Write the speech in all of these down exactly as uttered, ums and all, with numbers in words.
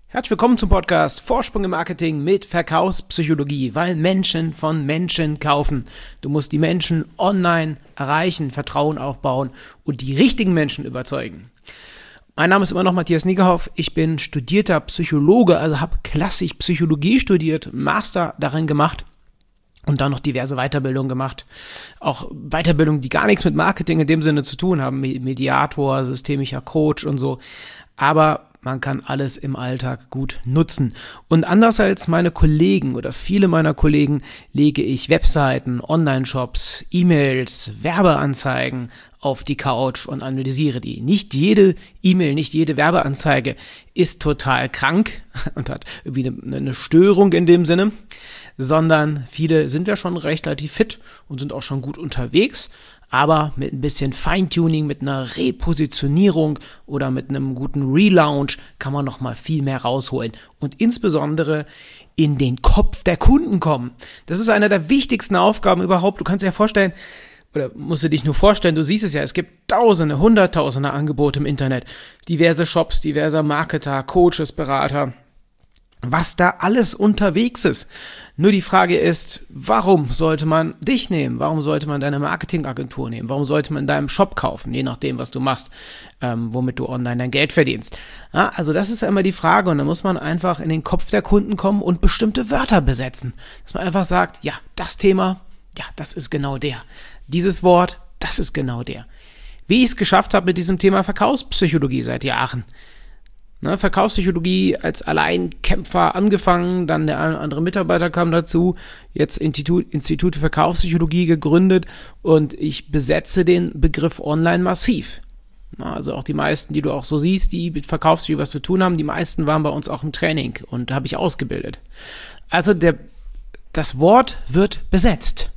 Herzlich willkommen zum Podcast Vorsprung im Marketing mit Verkaufspsychologie, weil Menschen von Menschen kaufen. Du musst die Menschen online erreichen, Vertrauen aufbauen und die richtigen Menschen überzeugen. Mein Name ist immer noch Matthias Niggerhoff. Ich bin studierter Psychologe, also habe klassisch Psychologie studiert, Master darin gemacht und dann noch diverse Weiterbildungen gemacht. Auch Weiterbildungen, die gar nichts mit Marketing in dem Sinne zu tun haben, Mediator, systemischer Coach und so. Aber man kann alles im Alltag gut nutzen. Und anders als meine Kollegen oder viele meiner Kollegen lege ich Webseiten, Online-Shops, E-Mails, Werbeanzeigen auf die Couch und analysiere die. Nicht jede E-Mail, nicht jede Werbeanzeige ist total krank und hat irgendwie eine, eine Störung in dem Sinne, sondern viele sind ja schon recht relativ fit und sind auch schon gut unterwegs. Aber mit ein bisschen Feintuning, mit einer Repositionierung oder mit einem guten Relaunch kann man noch mal viel mehr rausholen und insbesondere in den Kopf der Kunden kommen. Das ist eine der wichtigsten Aufgaben überhaupt. Du kannst dir ja vorstellen, oder musst du dich nur vorstellen, du siehst es ja, es gibt tausende, hunderttausende Angebote im Internet, diverse Shops, diverse Marketer, Coaches, Berater, was da alles unterwegs ist. Nur die Frage ist, warum sollte man dich nehmen? Warum sollte man deine Marketingagentur nehmen? Warum sollte man in deinem Shop kaufen, je nachdem, was du machst, ähm, womit du online dein Geld verdienst? Ja, also das ist ja immer die Frage und da muss man einfach in den Kopf der Kunden kommen und bestimmte Wörter besetzen. Dass man einfach sagt, ja, das Thema, ja, das ist genau der. Dieses Wort, das ist genau der. Wie ich es geschafft habe mit diesem Thema Verkaufspsychologie seit Jahren. Ne, Verkaufspsychologie als Alleinkämpfer angefangen, dann der eine oder andere Mitarbeiter kam dazu, jetzt Institut, Institut für Verkaufspsychologie gegründet und ich besetze den Begriff online massiv. Na, also auch die meisten, die du auch so siehst, die mit Verkaufspsychologie was zu tun haben, die meisten waren bei uns auch im Training und da habe ich ausgebildet. Also der, das Wort wird besetzt.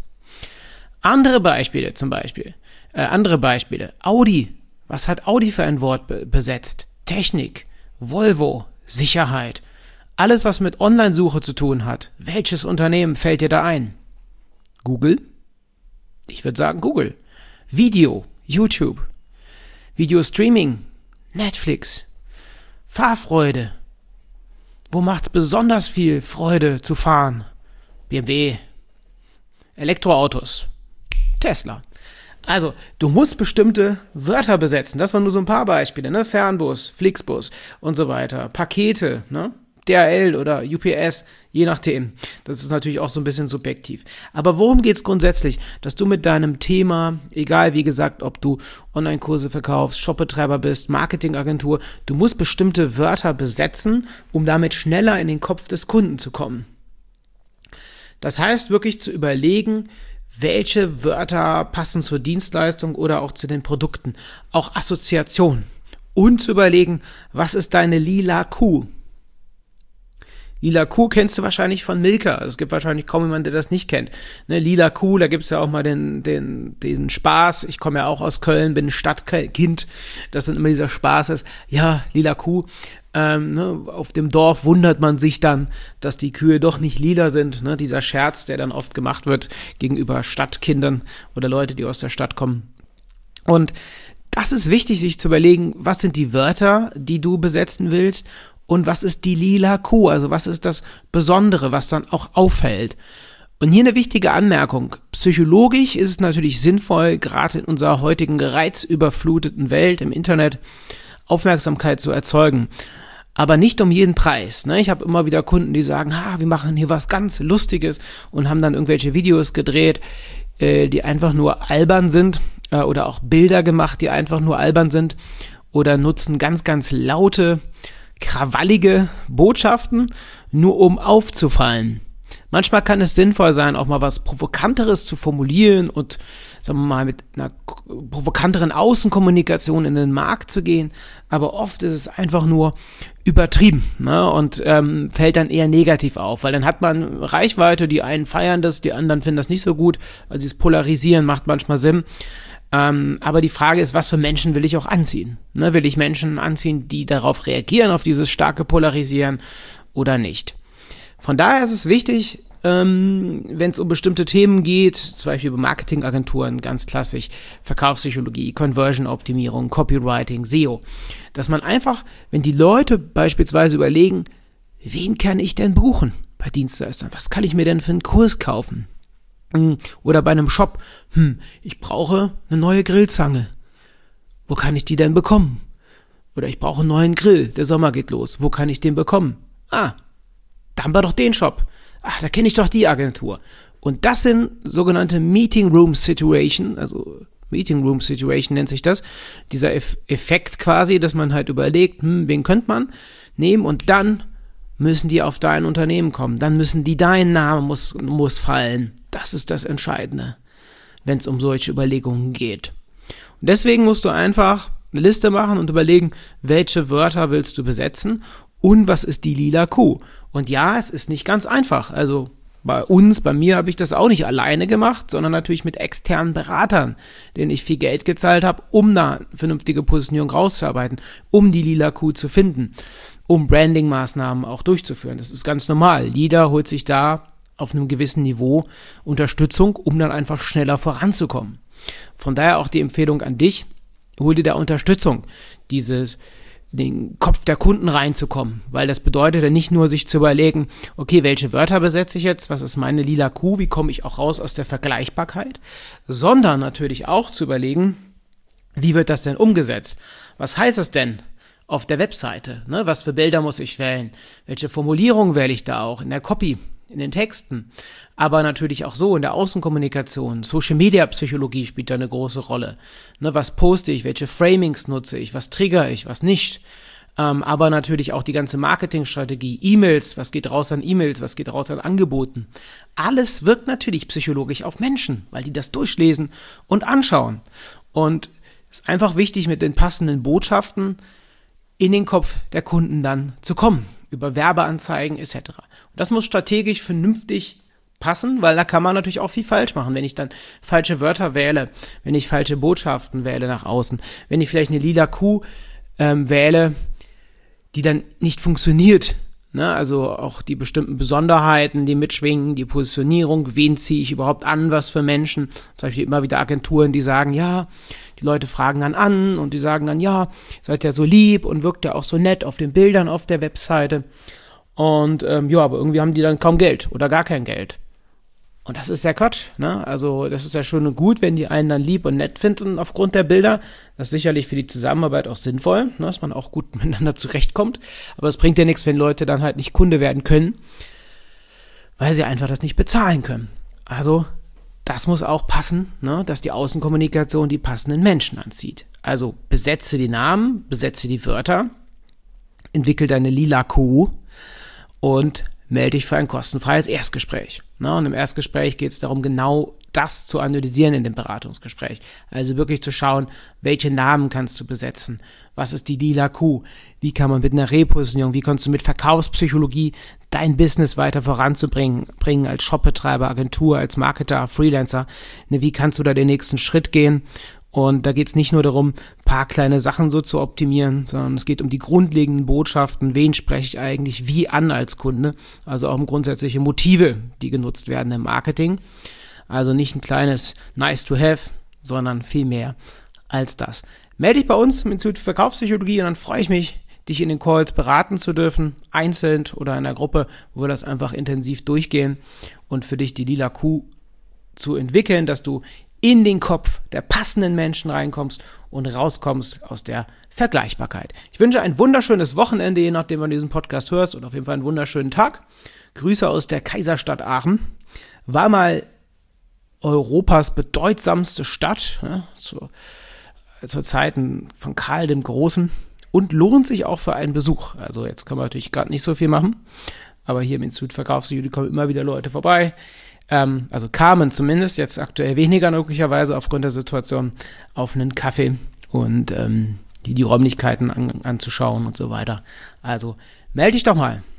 Andere Beispiele zum Beispiel, äh, andere Beispiele, Audi, was hat Audi für ein Wort be- besetzt? Technik. Volvo, Sicherheit, alles was mit Online-Suche zu tun hat. Welches Unternehmen fällt dir da ein? Google? Ich würde sagen Google. Video, YouTube. Video-Streaming, Netflix. Fahrfreude. Wo macht's besonders viel Freude zu fahren? B M W. Elektroautos. Tesla. Also, du musst bestimmte Wörter besetzen. Das waren nur so ein paar Beispiele, ne? Fernbus, Flixbus und so weiter. Pakete, ne? D H L oder U P S, je nachdem. Das ist natürlich auch so ein bisschen subjektiv. Aber worum geht's grundsätzlich? Dass du mit deinem Thema, egal wie gesagt, ob du Online-Kurse verkaufst, Shopbetreiber bist, Marketingagentur, du musst bestimmte Wörter besetzen, um damit schneller in den Kopf des Kunden zu kommen. Das heißt wirklich zu überlegen, welche Wörter passen zur Dienstleistung oder auch zu den Produkten. Auch Assoziation. Und zu überlegen, was ist deine lila Kuh? Lila Kuh kennst du wahrscheinlich von Milka. Es gibt wahrscheinlich kaum jemanden, der das nicht kennt. Ne, lila Kuh, da gibt's ja auch mal den, den, den Spaß. Ich komme ja auch aus Köln, bin ein Stadtkind. Das sind immer dieser Spaß ist. Ja, lila Kuh. Ähm, ne, auf dem Dorf wundert man sich dann, dass die Kühe doch nicht lila sind. Ne, dieser Scherz, der dann oft gemacht wird gegenüber Stadtkindern oder Leute, die aus der Stadt kommen. Und das ist wichtig, sich zu überlegen, was sind die Wörter, die du besetzen willst und was ist die lila Kuh, also was ist das Besondere, was dann auch auffällt. Und hier eine wichtige Anmerkung. Psychologisch ist es natürlich sinnvoll, gerade in unserer heutigen reizüberfluteten Welt im Internet Aufmerksamkeit zu erzeugen. Aber nicht um jeden Preis. Ne? Ich habe immer wieder Kunden, die sagen, ha, wir machen hier was ganz Lustiges und haben dann irgendwelche Videos gedreht, äh, die einfach nur albern sind äh, oder auch Bilder gemacht, die einfach nur albern sind oder nutzen ganz, ganz laute, krawallige Botschaften, nur um aufzufallen. Manchmal kann es sinnvoll sein, auch mal was Provokanteres zu formulieren und, sagen wir mal, mit einer provokanteren Außenkommunikation in den Markt zu gehen. Aber oft ist es einfach nur übertrieben, ne? Und ähm, fällt dann eher negativ auf, weil dann hat man Reichweite, die einen feiern das, die anderen finden das nicht so gut. Also dieses Polarisieren macht manchmal Sinn. Ähm, aber die Frage ist, was für Menschen will ich auch anziehen? Ne? Will ich Menschen anziehen, die darauf reagieren, auf dieses starke Polarisieren oder nicht? Von daher ist es wichtig, ähm, wenn es um bestimmte Themen geht, zum Beispiel über Marketingagenturen, ganz klassisch, Verkaufspsychologie, Conversion-Optimierung, Copywriting, S E O, dass man einfach, wenn die Leute beispielsweise überlegen, wen kann ich denn buchen bei Dienstleistern? Was kann ich mir denn für einen Kurs kaufen? Oder bei einem Shop, hm, ich brauche eine neue Grillzange. Wo kann ich die denn bekommen? Oder ich brauche einen neuen Grill, der Sommer geht los. Wo kann ich den bekommen? Ah, da haben wir doch den Shop. Ach, da kenne ich doch die Agentur. Und das sind sogenannte Meeting Room Situation, also Meeting Room Situation nennt sich das. Dieser Eff- Effekt quasi, dass man halt überlegt, hm, wen könnte man nehmen und dann müssen die auf dein Unternehmen kommen. Dann müssen die, dein Name muss, muss fallen. Das ist das Entscheidende, wenn es um solche Überlegungen geht. Und deswegen musst du einfach eine Liste machen und überlegen, welche Wörter willst du besetzen und was ist die lila Kuh. Und ja, es ist nicht ganz einfach. Also bei uns, bei mir habe ich das auch nicht alleine gemacht, sondern natürlich mit externen Beratern, denen ich viel Geld gezahlt habe, um da eine vernünftige Positionierung rauszuarbeiten, um die lila Kuh zu finden, um Branding-Maßnahmen auch durchzuführen. Das ist ganz normal. Jeder holt sich da auf einem gewissen Niveau Unterstützung, um dann einfach schneller voranzukommen. Von daher auch die Empfehlung an dich, hol dir da Unterstützung, dieses, den Kopf der Kunden reinzukommen, weil das bedeutet ja nicht nur, sich zu überlegen, okay, welche Wörter besetze ich jetzt, was ist meine lila Kuh, wie komme ich auch raus aus der Vergleichbarkeit, sondern natürlich auch zu überlegen, wie wird das denn umgesetzt? Was heißt das denn auf der Webseite? Ne? Was für Bilder muss ich wählen? Welche Formulierung wähle ich da auch in der Copy? In den Texten, aber natürlich auch so in der Außenkommunikation. Social-Media-Psychologie spielt da eine große Rolle. Ne, was poste ich, welche Framings nutze ich, was trigger ich, was nicht. Ähm, aber natürlich auch die ganze Marketingstrategie, E-Mails, was geht raus an E-Mails, was geht raus an Angeboten. Alles wirkt natürlich psychologisch auf Menschen, weil die das durchlesen und anschauen. Und es ist einfach wichtig, mit den passenden Botschaften in den Kopf der Kunden dann zu kommen. Über Werbeanzeigen et cetera. Und das muss strategisch vernünftig passen, weil da kann man natürlich auch viel falsch machen. Wenn ich dann falsche Wörter wähle, wenn ich falsche Botschaften wähle nach außen, wenn ich vielleicht eine lila Kuh ähm, wähle, die dann nicht funktioniert, ne? Also auch die bestimmten Besonderheiten, die mitschwingen, die Positionierung, wen ziehe ich überhaupt an, was für Menschen. Zum Beispiel immer wieder Agenturen, die sagen, ja, die Leute fragen dann an und die sagen dann, ja, seid ja so lieb und wirkt ja auch so nett auf den Bildern auf der Webseite. Und ähm, ja, aber irgendwie haben die dann kaum Geld oder gar kein Geld. Und das ist ja Quatsch, ne? Also das ist ja schön und gut, wenn die einen dann lieb und nett finden aufgrund der Bilder. Das ist sicherlich für die Zusammenarbeit auch sinnvoll, ne? Dass man auch gut miteinander zurechtkommt. Aber es bringt ja nichts, wenn Leute dann halt nicht Kunde werden können, weil sie einfach das nicht bezahlen können. Also das muss auch passen, ne? Dass die Außenkommunikation die passenden Menschen anzieht. Also besetze die Namen, besetze die Wörter, entwickel deine lila Kuh und melde dich für ein kostenfreies Erstgespräch. Na, und im Erstgespräch geht es darum, genau das zu analysieren in dem Beratungsgespräch. Also wirklich zu schauen, welche Namen kannst du besetzen? Was ist die lila Kuh? Wie kann man mit einer Repositionierung, wie kannst du mit Verkaufspsychologie dein Business weiter voranzubringen, bringen als Shopbetreiber, Agentur, als Marketer, Freelancer? Ne, wie kannst du da den nächsten Schritt gehen? Und da geht es nicht nur darum, ein paar kleine Sachen so zu optimieren, sondern es geht um die grundlegenden Botschaften, wen spreche ich eigentlich wie an als Kunde, also auch um grundsätzliche Motive, die genutzt werden im Marketing. Also nicht ein kleines nice to have, sondern viel mehr als das. Melde dich bei uns im Institut für Verkaufspsychologie und dann freue ich mich, dich in den Calls beraten zu dürfen, einzeln oder in einer Gruppe, wo wir das einfach intensiv durchgehen und für dich die lila Kuh zu entwickeln, dass du in den Kopf der passenden Menschen reinkommst und rauskommst aus der Vergleichbarkeit. Ich wünsche ein wunderschönes Wochenende, je nachdem, wann du diesen Podcast hörst, und auf jeden Fall einen wunderschönen Tag. Grüße aus der Kaiserstadt Aachen. War mal Europas bedeutsamste Stadt, ja, zu, zur Zeiten von Karl dem Großen, und lohnt sich auch für einen Besuch. Also jetzt kann man natürlich gerade nicht so viel machen, aber hier im Institut Verkaufspsychologie kommen immer wieder Leute vorbei. Ähm, also kamen zumindest, jetzt aktuell weniger möglicherweise aufgrund der Situation, auf einen Kaffee und ähm, die, die Räumlichkeiten an, anzuschauen und so weiter. Also melde dich doch mal.